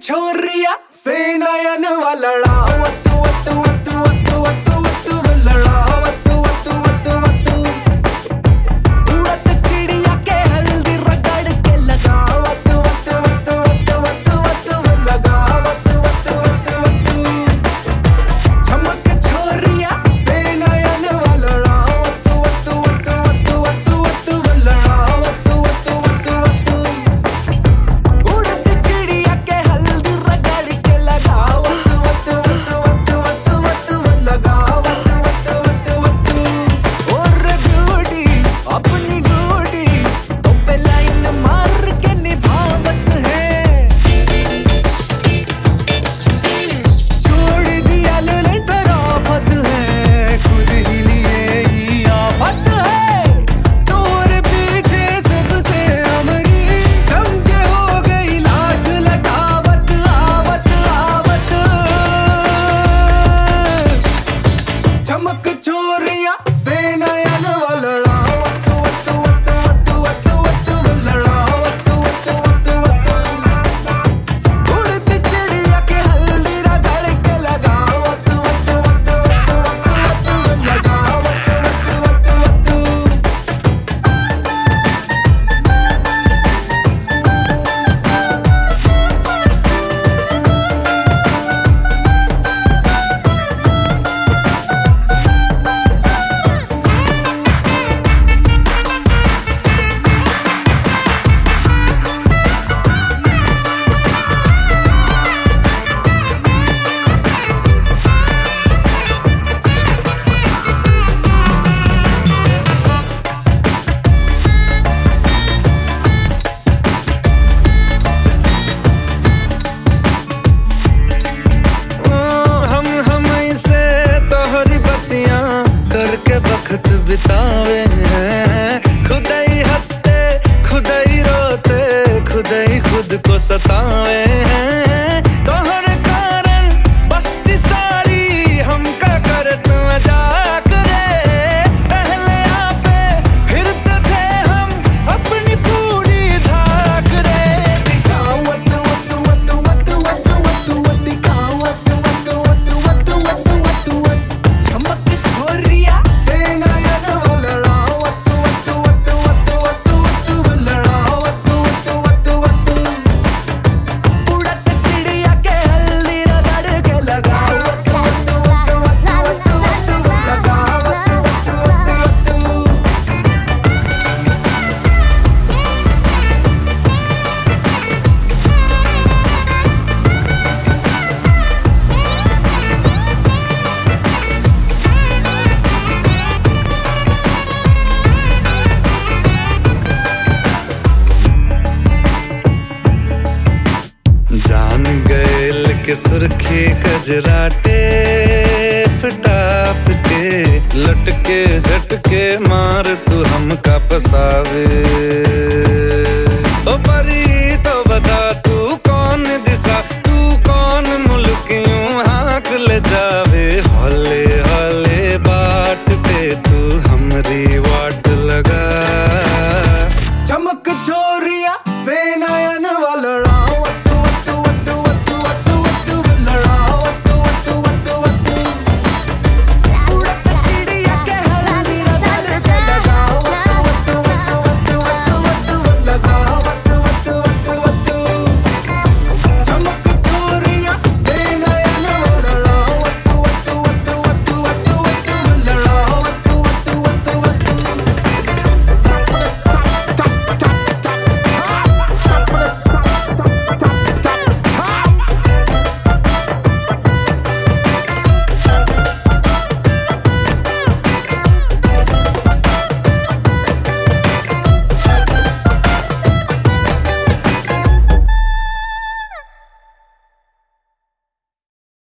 छोरिया से नयन वाला वतु वतु वतु वतु वतु वतु लड़ा वतु वतु वतु वतु उड़त चिड़िया के हल्दी रगड़ के लगा वतु वतु वतु वतु वतु वतु लगा वतु वतु वतु वतु चमक छोरिया से नयन वाला वतु वतु वतु वतु वतु वतु लड़ा वतु वतु वतु वतु उड़त चिड़िया के हल्दी रगड़ के लगा वतु वतु वतु वतु वतु वतु लगा वतु वतु वतु वतु और ब्यूटी अपनी जोड़ी तो पे लाइन मार के निभावत है छोड़ दिया ले सराफत है खुद ही लिए ही आफत है तोर पीछे सबसे हमारी चमके हो गई लाट लगावत आवत आवत चमक छोरिया से नयन वाला वतु वतु वतु वतु वतु वतु लड़ा वतु वतु वतु वतु उड़त चिड़िया के हल्दी रगड़ के लगा वतु वतु वतु वतु वतु वतु लगा वतु वतु वतु वतु हम ऐसे तोहरी बत्तियां करके वक्त बितावे हैं खुद ही हंसते खुद ही रोते खुद ही खुद को सतावे हैं तोहरे कारण बस्ती सारी हमका करत मजाक रे पहले आपे फिरते थे हम अपनी पूरी धाक रे दिखाओ वतु वतु वतु वतु वतु वतु वतु दिखाओ वतु वतु वतु वतु वतु वतु वतु चमक छोरिया से नयन वाला वतु वतु वतु वतु वतु वतु लड़ा वतु वतु वतु वतु उड़त चिड़िया के हल्दी रगड़ के लगा वतु वतु वतु वतु वतु वतु लगा वतु वतु वतु वतु जान गए के सुर्खी कजराटे टाप के लटके झटके मार तू हमका पसावे ओ परी तो बता तू कौन दिशा तू कौन मुल्क यूं हाँक ले जावे।